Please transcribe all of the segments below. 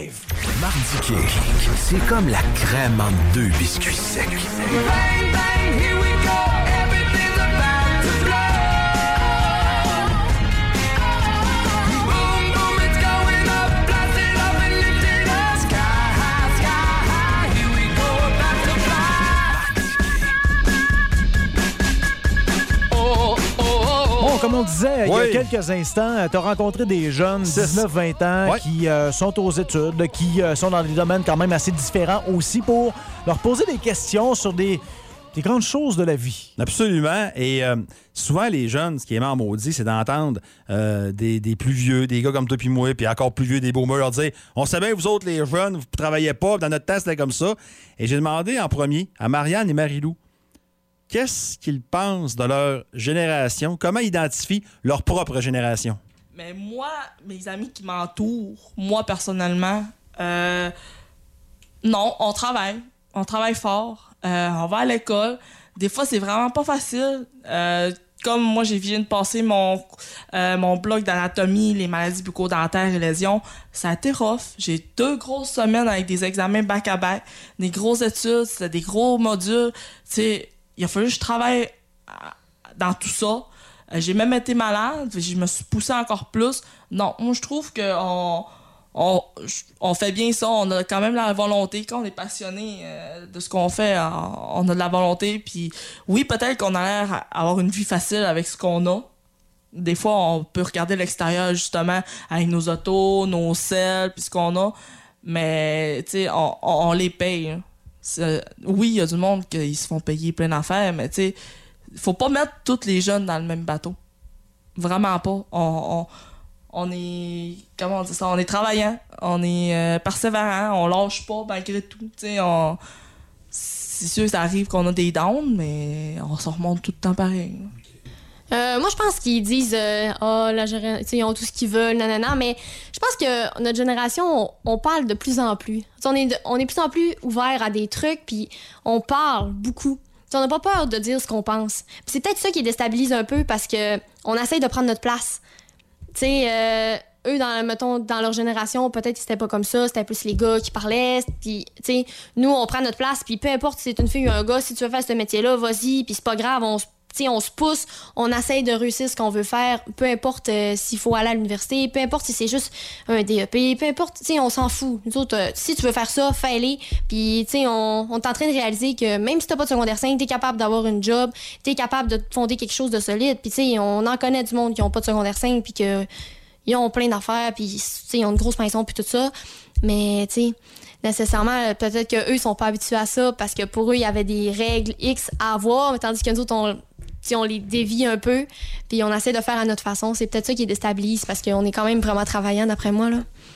live. Mardi King, c'est comme la crème entre deux biscuits secs. Bang, bang, here we go. Everything's about to blow. Boom, boom, it's going up. Blast it up and lift it up. Sky high. Here we go, about to fly. Oh, oh, oh. Bon, comme on disait Oui. il y a quelques instants, tu as rencontré des jeunes, 19-20 ans, Ouais. qui sont aux études, qui sont dans des domaines quand même assez différents aussi, pour leur poser des questions sur des grandes choses de la vie. Absolument. Et souvent, les jeunes, ce qui est en maudit, c'est d'entendre des plus vieux, des gars comme toi puis moi, puis encore plus vieux, des boomers, leur dire « On sait bien, vous autres, les jeunes, vous travaillez pas. Dans notre temps, c'était comme ça. » Et j'ai demandé en premier à Marianne et Marie-Lou qu'est-ce qu'ils pensent de leur génération, comment ils identifient leur propre génération. Mais moi, mes amis qui m'entourent, moi personnellement, non, on travaille. On travaille fort. On va à l'école. Des fois, c'est vraiment pas facile. Comme moi, j'ai viens de passer mon bloc d'anatomie, les maladies bucco-dentaires et lésions, ça a été rough. J'ai 2 grosses semaines avec des examens back-à-back, des grosses études, c'était des gros modules. Tu sais, il a fallu que je travaille dans tout ça. J'ai même été malade, je me suis poussée encore plus. Non, moi, je trouve que on fait bien ça. On a quand même la volonté. Quand on est passionné de ce qu'on fait, on a de la volonté. Puis oui, peut-être qu'on a l'air d'avoir une vie facile avec ce qu'on a. Des fois, on peut regarder l'extérieur, justement, avec nos autos, nos selles, puis ce qu'on a. Mais, tu sais, on les paye. Hein. Oui, il y a du monde qui se font payer plein d'affaires, mais, tu sais, faut pas mettre tous les jeunes dans le même bateau. Vraiment pas. On est, comment on dit ça, on est travaillant, on est persévérant, on lâche pas malgré tout. Tu sais, c'est sûr que ça arrive qu'on a des downs, mais on s'en remonte tout le temps pareil. Moi, je pense qu'ils disent ils ont tout ce qu'ils veulent, nanana, mais je pense que notre génération, on parle de plus en plus. On est de plus en plus ouvert à des trucs, puis on parle beaucoup. T'sais, on n'a pas peur de dire ce qu'on pense. Puis c'est peut-être ça qui déstabilise un peu, parce que on essaye de prendre notre place. Tu sais, eux, dans leur génération, peut-être que c'était pas comme ça, c'était plus les gars qui parlaient. Puis, tu sais, nous, on prend notre place, puis peu importe si c'est une fille ou un gars, si tu veux faire ce métier-là, vas-y, puis c'est pas grave, on se pousse, on essaye de réussir ce qu'on veut faire, peu importe s'il faut aller à l'université, peu importe si c'est juste un DEP, peu importe, tu sais, on s'en fout. Nous autres, si tu veux faire ça, fais-le. Puis, tu sais, on est en train de réaliser que même si t'as pas de secondaire 5, t'es capable d'avoir une job, t'es capable de fonder quelque chose de solide. Puis, tu sais, on en connaît du monde qui ont pas de secondaire 5, puis qu'ils ont plein d'affaires, puis, tu sais, ils ont une grosse maison, puis tout ça. Mais, tu sais, nécessairement, peut-être qu'eux, ils sont pas habitués à ça, parce que pour eux, il y avait des règles X à avoir, tandis que nous autres, on les dévie un peu, puis on essaie de faire à notre façon. C'est peut-être ça qui déstabilise, parce qu'on est quand même vraiment travaillant, d'après moi, là.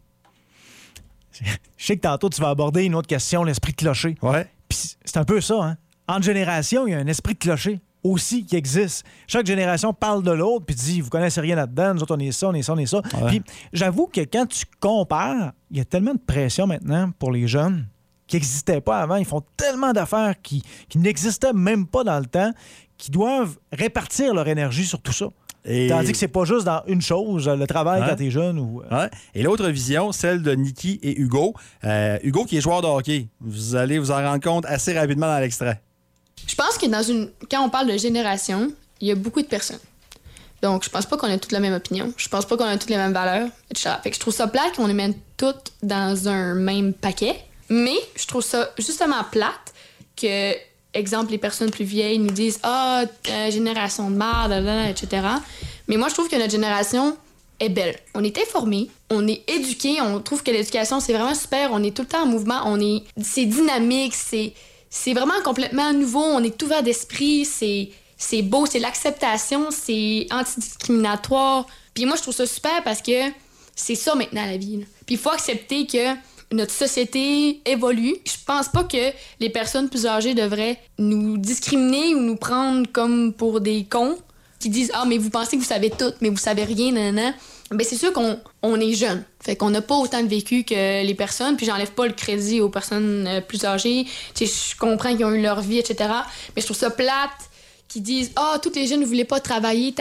Je sais que tantôt, tu vas aborder une autre question, l'esprit de clocher. Ouais. Puis c'est un peu ça, hein? Entre générations, il y a un esprit de clocher aussi qui existe. Chaque génération parle de l'autre, puis dit, vous connaissez rien là-dedans, nous autres, on est ça, on est ça, on est ça. Ouais. Puis j'avoue que quand tu compares, il y a tellement de pression maintenant pour les jeunes qui n'existaient pas avant. Ils font tellement d'affaires qui n'existaient même pas dans le temps, qui doivent répartir leur énergie sur tout ça. Tandis que c'est pas juste dans une chose, le travail quand t'es jeune. Ou... Ouais. Et l'autre vision, celle de Niki et Hugo. Hugo qui est joueur de hockey. Vous allez vous en rendre compte assez rapidement dans l'extrait. Je pense que quand on parle de génération, il y a beaucoup de personnes. Donc, je pense pas qu'on a toutes la même opinion. Je pense pas qu'on a toutes les mêmes valeurs, etc. Fait que je trouve ça plate qu'on les mette toutes dans un même paquet. Mais je trouve ça justement plate que, exemple, les personnes plus vieilles nous disent « Ah, génération de merde, etc. » Mais moi, je trouve que notre génération est belle. On est informés, on est éduqués, on trouve que l'éducation, c'est vraiment super. On est tout le temps en mouvement, c'est dynamique, c'est vraiment complètement nouveau. On est ouvert d'esprit, c'est beau, c'est l'acceptation, c'est antidiscriminatoire. Puis moi, je trouve ça super parce que c'est ça maintenant la vie. Là. Puis il faut accepter que notre société évolue. Je pense pas que les personnes plus âgées devraient nous discriminer ou nous prendre comme pour des cons qui disent « Ah, mais vous pensez que vous savez tout, mais vous savez rien, nanana. » Ben c'est sûr qu'on est jeune. Fait qu'on n'a pas autant de vécu que les personnes. Puis j'enlève pas le crédit aux personnes plus âgées. Tu sais, je comprends qu'ils ont eu leur vie, etc. Mais je trouve ça plate qui disent « Ah, tous les jeunes ne voulaient pas travailler,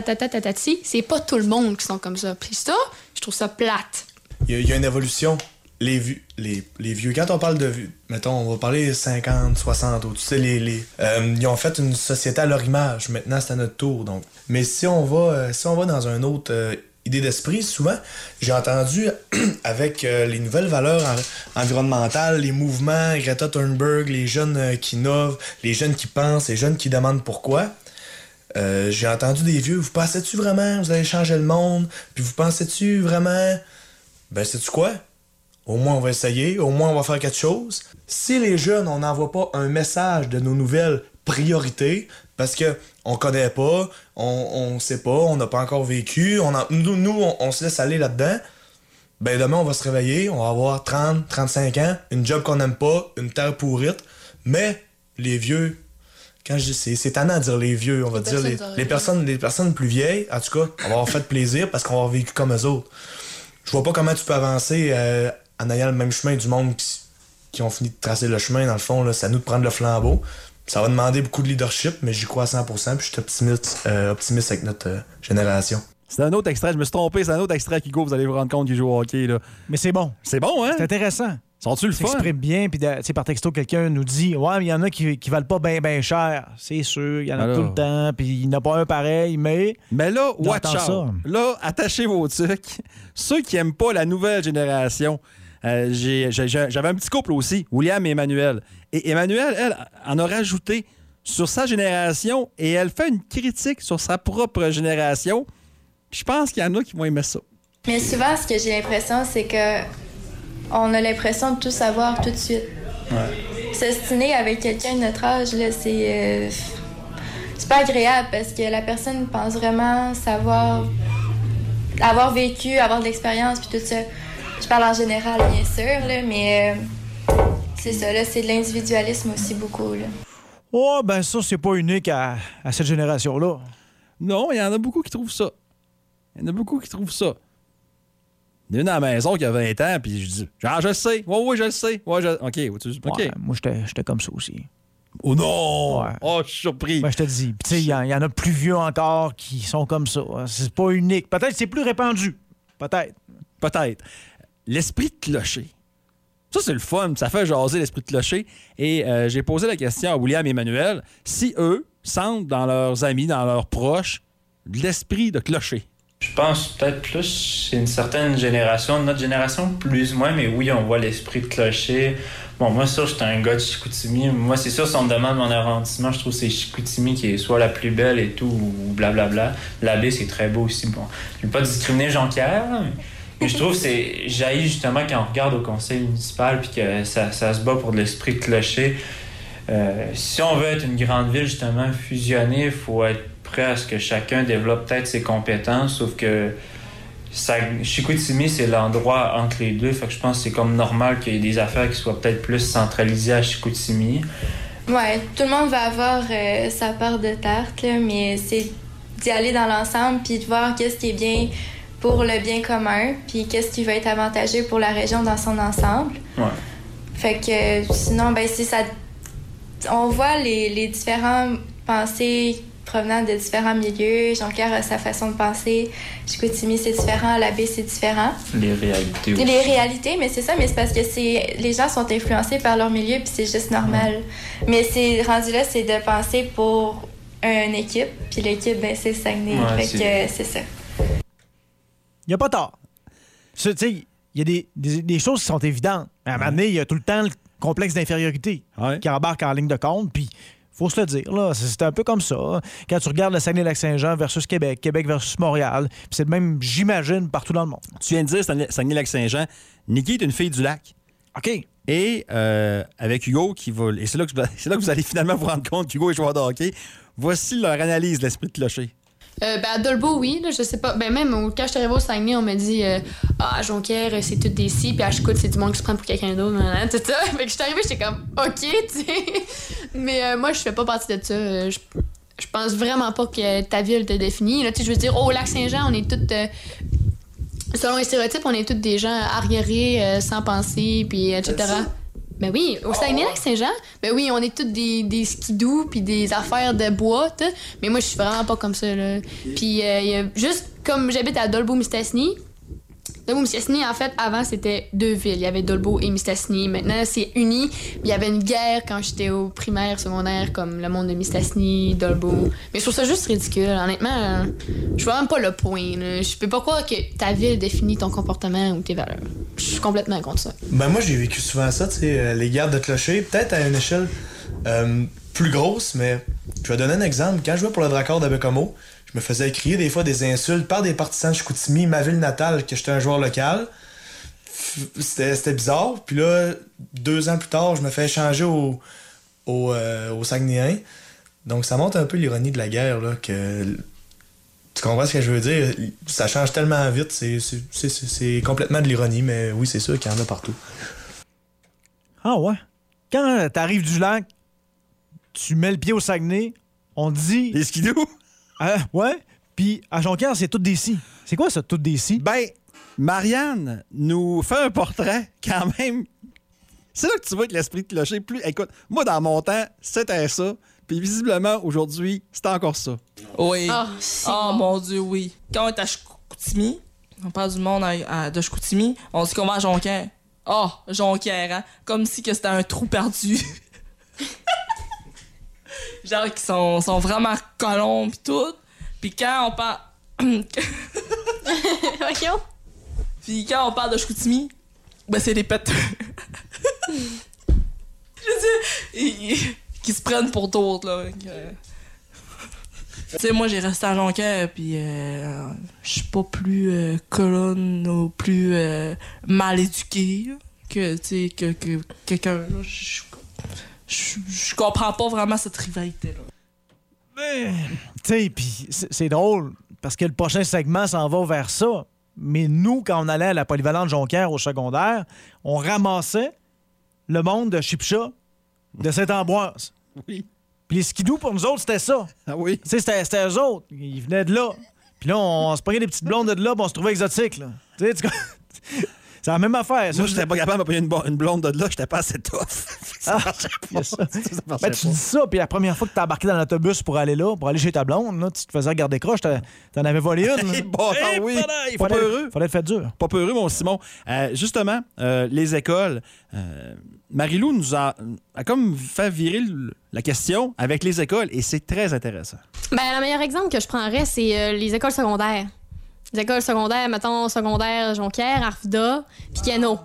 tatati. » C'est pas tout le monde qui sont comme ça. Puis ça, je trouve ça plate. Il y a une évolution les vieux, quand on parle de vieux, mettons, on va parler 50, 60, tu sais, ils ont fait une société à leur image. Maintenant, c'est à notre tour, donc. Mais si on va dans un autre idée d'esprit, souvent, j'ai entendu avec les nouvelles valeurs environnementales, les mouvements, Greta Thunberg, les jeunes qui innovent, les jeunes qui pensent, les jeunes qui demandent pourquoi. J'ai entendu des vieux, vous pensez-tu vraiment vous allez changer le monde? Puis vous pensez-tu vraiment... Ben, sais-tu quoi? Au moins, on va essayer. Au moins, on va faire quelque chose. Si les jeunes, on n'envoie pas un message de nos nouvelles priorités, parce que on connaît pas, on sait pas, on n'a pas encore vécu, nous, on se laisse aller là-dedans, ben demain, on va se réveiller, on va avoir 30, 35 ans, une job qu'on n'aime pas, une terre pourrite, mais les vieux... Quand je dis c'est tannant de dire les vieux, on va dire les personnes plus vieilles, en tout cas, on va avoir fait plaisir parce qu'on va avoir vécu comme eux autres. Je vois pas comment tu peux avancer en ayant le même chemin du monde qui ont fini de tracer le chemin. Dans le fond, là, c'est à nous de prendre le flambeau. Ça va demander beaucoup de leadership, mais j'y crois à 100%, puis je suis optimiste avec notre génération. C'est un autre extrait, je me suis trompé, c'est un autre extrait, Hugo, vous allez vous rendre compte qu'il joue au hockey. Là. Mais c'est bon. C'est bon, hein? C'est intéressant. Sont-tu le fun? S'exprime bien, puis par texto, quelqu'un nous dit « Ouais, mais il y en a qui valent pas bien cher. » C'est sûr, il y en a tout le temps, puis il n'y en a pas un pareil, mais... Mais là, watch out. Ça. Là, attachez vos trucs. Ceux qui aiment pas la nouvelle génération, j'avais un petit couple aussi, William et Emmanuel. Et Emmanuel, elle, en a rajouté sur sa génération et elle fait une critique sur sa propre génération. Je pense qu'il y en a qui vont aimer ça. Mais souvent, ce que j'ai l'impression, c'est que on a l'impression de tout savoir tout de suite. Ouais. S'ostiner avec quelqu'un de notre âge, là, c'est pas agréable parce que la personne pense vraiment savoir, avoir vécu, avoir de l'expérience, puis tout ça. Je parle en général, bien sûr, là, mais c'est ça, là, c'est de l'individualisme aussi beaucoup. Là. Oh, ben ça, c'est pas unique à cette génération-là. Non, il y en a beaucoup qui trouvent ça. Il y en a beaucoup qui trouvent ça. Il y en a une à la maison qui a 20 ans, puis je dis, genre, je le sais. Oui, je le sais. Ouais, OK. OK. Ouais, moi, j'étais comme ça aussi. Oh non! Ouais. Oh, je suis surpris. Ben, je te dis. Puis, tu sais, il y en a plus vieux encore qui sont comme ça. C'est pas unique. Peut-être que c'est plus répandu. Peut-être. L'esprit de clocher. Ça, c'est le fun. Ça fait jaser l'esprit de clocher. Et j'ai posé la question à William et Emmanuel si eux sentent dans leurs amis, dans leurs proches, de l'esprit de clocher. Je pense peut-être plus c'est une certaine génération, notre génération plus ou moins, mais oui, on voit l'esprit de clocher. Bon, moi, sûr, j'étais un gars de Chicoutimi. Moi, c'est sûr, si on me demande mon arrondissement, je trouve que c'est Chicoutimi qui est soit la plus belle et tout, ou blablabla. La baie, c'est très beau aussi. Bon, je ne vais pas discriminer Jonquière, mais je trouve que c'est jaillit justement quand on regarde au conseil municipal puis que ça se bat pour de l'esprit de clocher. Si on veut être une grande ville, justement, fusionnée, il faut être prêt à ce que chacun développe peut-être ses compétences, sauf que Chicoutimi, c'est l'endroit entre les deux, fait que je pense que c'est comme normal qu'il y ait des affaires qui soient peut-être plus centralisées à Chicoutimi. Ouais, tout le monde va avoir sa part de tarte, là, mais c'est d'y aller dans l'ensemble puis de voir qu'est-ce qui est bien pour le bien commun, puis qu'est-ce qui va être avantageux pour la région dans son ensemble. Ouais. Fait que sinon, ben c'est ça. On voit les différents pensées provenant de différents milieux. Jonquière a sa façon de penser. Chicoutimi, c'est différent. La baie, c'est différent. Les réalités aussi. Les réalités, mais c'est ça. Mais c'est parce que les gens sont influencés par leur milieu, puis c'est juste normal. Mais c'est rendu là, c'est de penser pour une équipe. Puis l'équipe, ben c'est le Saguenay. Ouais, fait que c'est ça. Il n'y a pas tort. Tu sais, il y a des choses qui sont évidentes. À un moment donné, il y a tout le temps le complexe d'infériorité qui embarque en ligne de compte, puis faut se le dire, là, c'est un peu comme ça. Quand tu regardes le Saguenay-Lac-Saint-Jean versus Québec, Québec versus Montréal, puis c'est le même, j'imagine, partout dans le monde. Tu viens de dire Saguenay-Lac-Saint-Jean. Nikki est une fille du lac. OK. Et avec Hugo, et c'est là que vous allez finalement vous rendre compte qu'Hugo est joueur de hockey, voici leur analyse de l'esprit de clocher. À Dolbeau, oui, là, je sais pas. Ben même quand je suis arrivée au Saguenay, on m'a dit à Jonquière, c'est tout des si, puis à Chicout, c'est du monde qui se prend pour quelqu'un d'autre, tout ça. Fait que je suis arrivée, j'étais comme OK, tu sais. Mais moi, je fais pas partie de ça. Je pense vraiment pas que ta ville te définit. Là, tu sais, je veux dire, au Lac-Saint-Jean, on est toutes selon les stéréotypes, on est toutes des gens arriérés, sans penser, puis etc. Ben oui, au Saguenay-Lac-Saint-Jean, ben oui, on est tous des skidoo puis des affaires de bois, t'sais. Mais moi, je suis vraiment pas comme ça, là. Puis, juste comme j'habite à Dolbeau-Mistassini, Dolbeau-Mistassini, en fait, avant, c'était 2 villes. Il y avait Dolbeau et Mistassini. Maintenant, c'est uni. Il y avait une guerre quand j'étais au primaire, secondaire, comme le monde de Mistassini, Dolbeau. Mais je trouve ça juste ridicule. Honnêtement, je vois même pas le point. Là. Je peux pas croire que ta ville définit ton comportement ou tes valeurs. Je suis complètement contre ça. Ben moi, j'ai vécu souvent ça, tu sais, les guerres de clochers, peut-être à une échelle plus grosse, mais je vais donner un exemple. Quand je jouais pour le Dracor de Bécomo, je me faisais crier des fois des insultes par des partisans de Chicoutimi, ma ville natale, que j'étais un joueur local. C'était bizarre. Puis là, 2 ans plus tard, je me fais échanger au Saguenayens. Donc ça montre un peu l'ironie de la guerre, là, que... Tu comprends ce que je veux dire? Ça change tellement vite, c'est complètement de l'ironie, mais oui, c'est sûr qu'il y en a partout. Ah ouais? Quand t'arrives du lac, tu mets le pied au Saguenay, on te dit... Les skidoo? Ouais, puis à Jonquière, c'est tout des si. C'est quoi ça, tout des si? Ben, Marianne nous fait un portrait quand même. C'est là que tu vois que l'esprit de clocher plus. Écoute, moi dans mon temps, c'était ça. Puis visiblement, aujourd'hui, c'est encore ça. Oui. Oh, Mon Dieu, oui. Quand on est à Chicoutimi, on parle du monde de Chicoutimi, on dit qu'on va à Jonquière. Jonquière, hein? Comme si que c'était un trou perdu. Genre qui sont vraiment colons pis tout. Pis quand on parle... Voyons. Pis quand on parle de Chicoutimi, ben c'est des pètes. Je dis... qui se prennent pour d'autres, là. Tu sais, moi, j'ai resté à Jonquière, puis je suis pas plus colonne ou plus mal éduquée que, tu sais, que quelqu'un, là. Je comprends pas vraiment cette rivalité-là. Mais, tu sais, puis c'est drôle, parce que le prochain segment s'en va vers ça. Mais nous, quand on allait à la polyvalente Jonquière au secondaire, on ramassait le monde de Chipcha, de Saint-Ambroise. Oui. Puis les skidoo, pour nous autres, c'était ça. Ah oui? Tu sais, c'était eux autres. Ils venaient de là. Puis là, on se prenait des petites blondes de là, puis on se trouvait exotiques, là. Tu sais, c'est la même affaire. Ça. Moi, j'étais pas capable de me payer une blonde de là, j'étais pas assez tough. Ça marchait pas. Ça. Ben, tu dis ça, puis la première fois que t'as embarqué dans l'autobus pour aller là, pour aller chez ta blonde, là, tu te faisais regarder croche, t'en avais volé une. Eh bon, oui. Pas peureux. Fallait le faire dur. Pas peureux, mon Simon. Justement, les écoles. Marie-Lou nous a comme fait virer la question avec les écoles, et c'est très intéressant. Ben, le meilleur exemple que je prendrais, c'est les écoles secondaires. Les écoles secondaires, mettons, secondaire Jonquière, Arvida, puis Keno.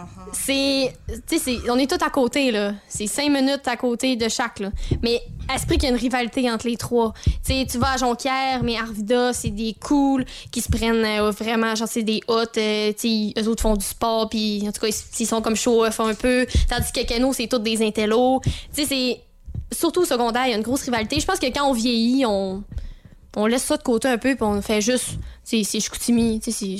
On est tous à côté, là. C'est 5 minutes à côté de chaque, là. Mais esprit qu'il y a une rivalité entre les trois. Tu vas à Jonquière, mais Arvida, c'est des cools qui se prennent vraiment, genre, c'est des hot. Eux autres font du sport, puis en tout cas, ils sont comme show-off un peu. Tandis que Keno, c'est tous des intellos. Tu sais, c'est... Surtout au secondaire, il y a une grosse rivalité. Je pense que quand on vieillit, on laisse ça de côté un peu, puis on fait juste... C'est Chicoutimi,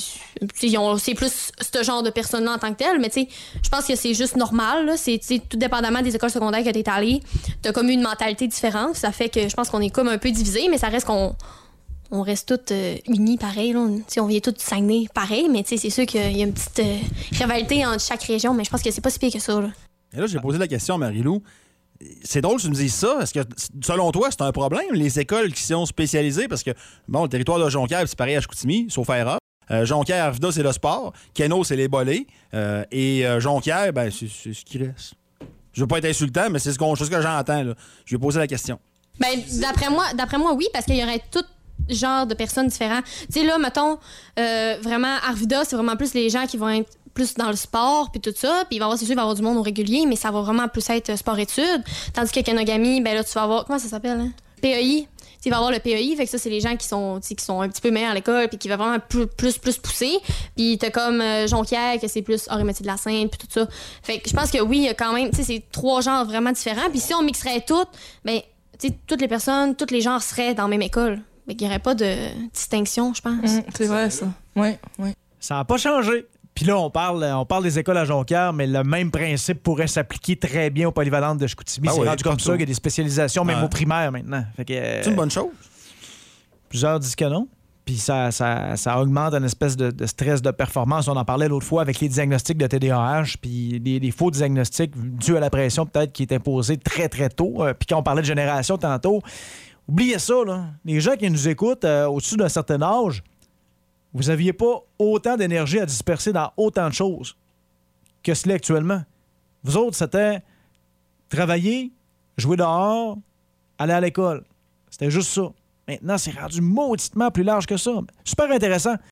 c'est plus ce genre de personnes-là en tant que tel, mais je pense que c'est juste normal, là. C'est tout dépendamment des écoles secondaires que t'es allé, t'as comme une mentalité différente, ça fait que je pense qu'on est comme un peu divisés, mais ça reste qu'on reste tous unis pareil, là. On vient tous du Saguenay pareil, mais c'est sûr qu'il y a une petite rivalité entre chaque région, mais je pense que c'est pas si pire que ça, là. Et là, j'ai posé la question à Marie-Lou. C'est drôle que tu me dises ça. Est-ce que, selon toi, c'est un problème, les écoles qui sont spécialisées? Parce que, bon, le territoire de Jonquière, c'est pareil à Chicoutimi, sauf erreur. Jonquière, Arvida, c'est le sport. Keno, c'est les bolés. Et Jonquière, ben, c'est ce qui reste. Je veux pas être insultant, mais c'est ce que j'entends, là. Je lui ai posé la question. Ben, d'après moi, oui, parce qu'il y aurait tout genre de personnes différentes. Tu sais, là, mettons, vraiment, Arvida, c'est vraiment plus les gens qui vont être plus dans le sport puis tout ça, puis c'est sûr il va y avoir du monde au régulier, mais ça va vraiment plus être sport-études, tandis que Kenogami, ben là tu vas avoir, comment ça s'appelle, hein? PEI, il va y avoir le PEI, fait que ça c'est les gens qui sont un petit peu meilleurs à l'école puis qui va vraiment plus pousser, puis t'as comme Jonquière que c'est plus hors et métier de la scène puis tout ça, fait que je pense que oui, il y a quand même, tu sais, c'est 3 genres vraiment différents, puis si on mixerait toutes, ben tu sais, toutes les personnes, tous les genres seraient dans la même école, mais il n'y aurait pas de distinction, je pense. C'est vrai ça, oui. Ça n'a pas changé. Puis là, on parle des écoles à Jonquière, mais le même principe pourrait s'appliquer très bien aux polyvalentes de Chicoutimi. C'est rendu comme ça qu'il y a des spécialisations, même au primaire maintenant. Fait que, c'est une bonne chose. Plusieurs disent que non. Puis ça augmente une espèce de stress de performance. On en parlait l'autre fois avec les diagnostics de TDAH, puis des faux diagnostics dus à la pression peut-être qui est imposée très, très tôt. Puis quand on parlait de génération tantôt, oubliez ça, là. Les gens qui nous écoutent au-dessus d'un certain âge, vous n'aviez pas autant d'énergie à disperser dans autant de choses que ce l'est actuellement. Vous autres, c'était travailler, jouer dehors, aller à l'école. C'était juste ça. Maintenant, c'est rendu mauditement plus large que ça. Super intéressant.